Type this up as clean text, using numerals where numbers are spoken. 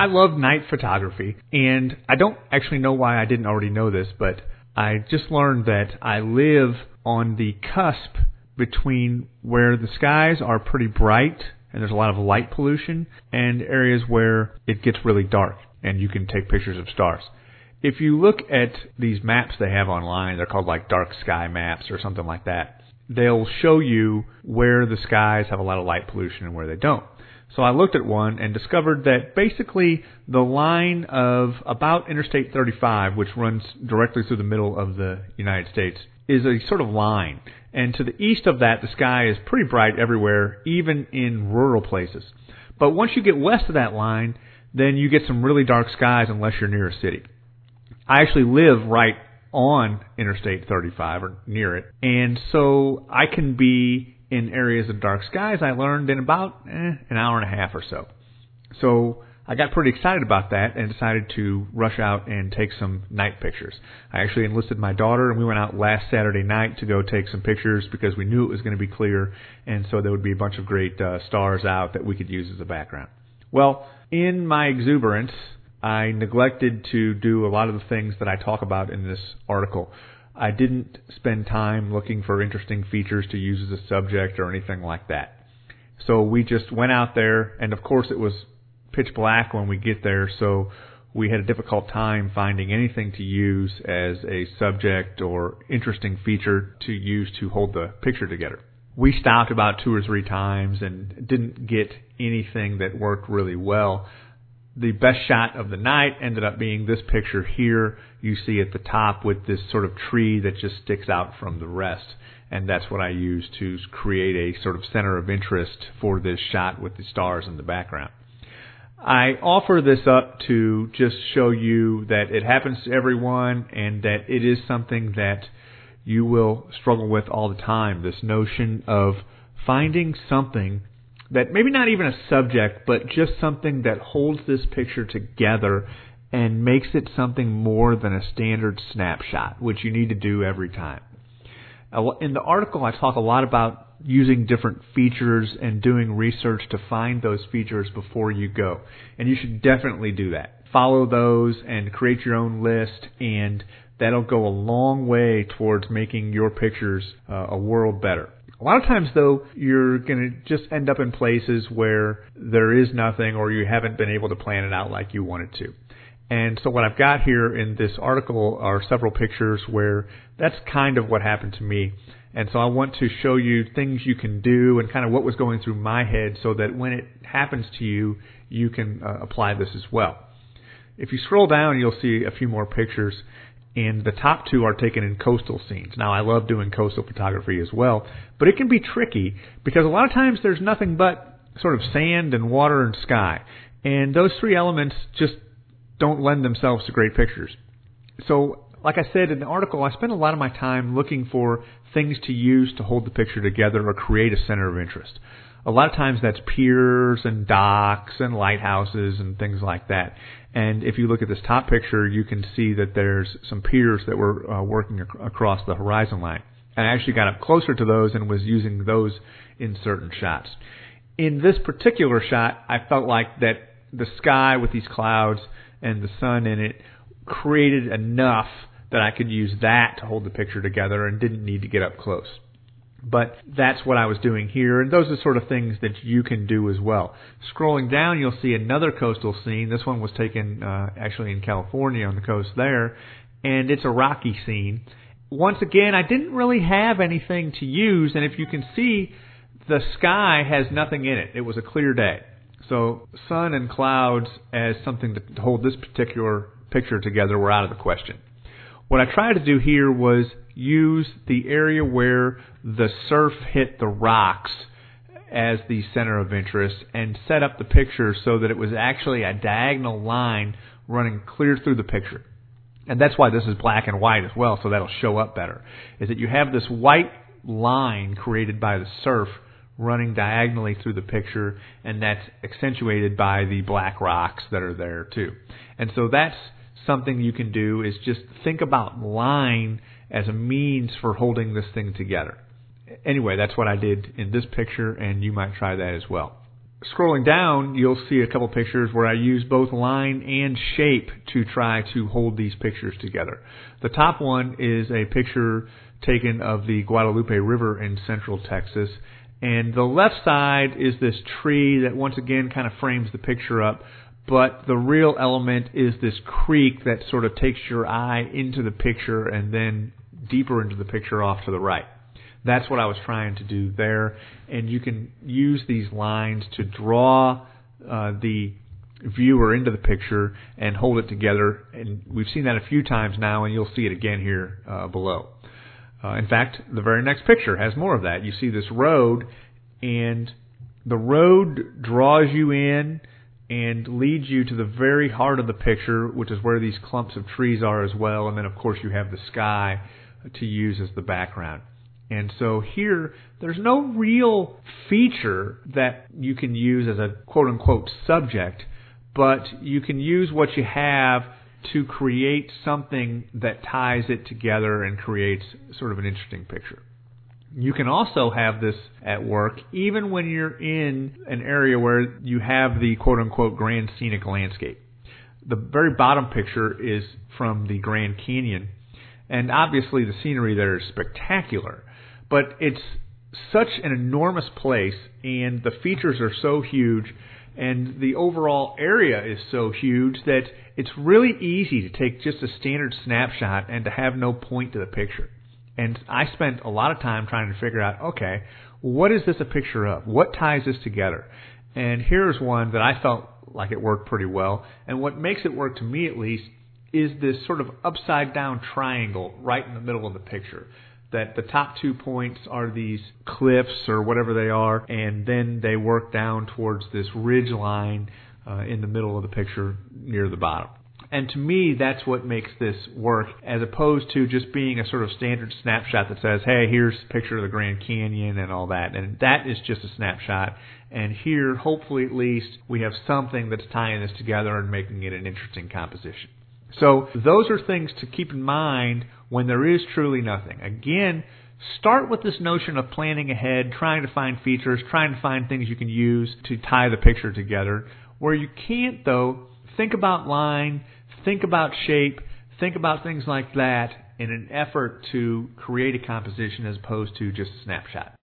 I love night photography, and I don't actually know why I didn't already know this, but I just learned that I live on the cusp between where the skies are pretty bright and there's a lot of light pollution and areas where it gets really dark and you can take pictures of stars. If you look at these maps they have online, they're called like dark sky maps or something like that. They'll show you where the skies have a lot of light pollution and where they don't. So I looked at one and discovered that basically the line of about Interstate 35, which runs directly through the middle of the United States, is a sort of line. And to the east of that, the sky is pretty bright everywhere, even in rural places. But once you get west of that line, then you get some really dark skies unless you're near a city. I actually live right on Interstate 35 or near it, and so I can be in areas of dark skies, I learned, in about an hour and a half or so. So I got pretty excited about that and decided to rush out and take some night pictures. I actually enlisted my daughter, and we went out last Saturday night to go take some pictures because we knew it was going to be clear, and so there would be a bunch of great stars out that we could use as a background. Well, in my exuberance, I neglected to do a lot of the things that I talk about in this article. I didn't spend time looking for interesting features to use as a subject or anything like that. So we just went out there, and of course it was pitch black when we get there, so we had a difficult time finding anything to use as a subject or interesting feature to use to hold the picture together. We stopped about 2 or 3 times and didn't get anything that worked really well. The best shot of the night ended up being this picture here you see at the top with this sort of tree that just sticks out from the rest. And that's what I use to create a sort of center of interest for this shot with the stars in the background. I offer this up to just show you that it happens to everyone and that it is something that you will struggle with all the time. This notion of finding something that maybe not even a subject, but just something that holds this picture together and makes it something more than a standard snapshot, which you need to do every time. In the article, I talk a lot about using different features and doing research to find those features before you go. And you should definitely do that. Follow those and create your own list, and that'll go a long way towards making your pictures a world better. A lot of times, though, you're going to just end up in places where there is nothing or you haven't been able to plan it out like you wanted to. And so what I've got here in this article are several pictures where that's kind of what happened to me. And so I want to show you things you can do and kind of what was going through my head so that when it happens to you, you can apply this as well. If you scroll down, you'll see a few more pictures. And the top 2 are taken in coastal scenes. Now, I love doing coastal photography as well, but it can be tricky because a lot of times there's nothing but sort of sand and water and sky. And those 3 elements just don't lend themselves to great pictures. So, like I said in the article, I spend a lot of my time looking for things to use to hold the picture together or create a center of interest. A lot of times that's piers and docks and lighthouses and things like that. And if you look at this top picture, you can see that there's some piers that were working across the horizon line. And I actually got up closer to those and was using those in certain shots. In this particular shot, I felt like that the sky with these clouds and the sun in it created enough that I could use that to hold the picture together and didn't need to get up close. But that's what I was doing here, and those are sort of things that you can do as well. Scrolling down, you'll see another coastal scene. This one was taken actually in California on the coast there, and it's a rocky scene. Once again, I didn't really have anything to use, and if you can see, the sky has nothing in it. It was a clear day. So sun and clouds as something to hold this particular picture together were out of the question. What I tried to do here was use the area where the surf hit the rocks as the center of interest and set up the picture so that it was actually a diagonal line running clear through the picture. And that's why this is black and white as well, so that'll show up better, is that you have this white line created by the surf running diagonally through the picture, and that's accentuated by the black rocks that are there too. And so that's something you can do, is just think about line as a means for holding this thing together. Anyway, that's what I did in this picture, and you might try that as well. scrolling down, you'll see a couple pictures where I use both line and shape to try to hold these pictures together. The top one is a picture taken of the Guadalupe River in central Texas, and the left side is this tree that once again kind of frames the picture up, but the real element is this creek that sort of takes your eye into the picture and then deeper into the picture off to the right. That's what I was trying to do there, and you can use these lines to draw the viewer into the picture and hold it together, and we've seen that a few times now, and you'll see it again here below. In fact, the very next picture has more of that. You see this road, and the road draws you in and leads you to the very heart of the picture, which is where these clumps of trees are as well, and then of course you have the sky to use as the background. And so here, there's no real feature that you can use as a quote-unquote subject, but you can use what you have to create something that ties it together and creates sort of an interesting picture. You can also have this at work even when you're in an area where you have the quote-unquote grand scenic landscape. The very bottom picture is from the Grand Canyon, and obviously the scenery there is spectacular. But it's such an enormous place, and the features are so huge, and the overall area is so huge that it's really easy to take just a standard snapshot and to have no point to the picture. And I spent a lot of time trying to figure out, okay, what is this a picture of? What ties this together? And here's one that I felt like it worked pretty well. And what makes it work, to me at least, is this sort of upside-down triangle right in the middle of the picture. That the top 2 points are these cliffs or whatever they are, and then they work down towards this ridge line in the middle of the picture near the bottom. And to me, that's what makes this work, as opposed to just being a sort of standard snapshot that says, hey, here's a picture of the Grand Canyon and all that. And that is just a snapshot. And here, hopefully at least, we have something that's tying this together and making it an interesting composition. So those are things to keep in mind when there is truly nothing. Again, start with this notion of planning ahead, trying to find features, trying to find things you can use to tie the picture together. Where you can't, though, think about line, think about shape, think about things like that in an effort to create a composition as opposed to just a snapshot.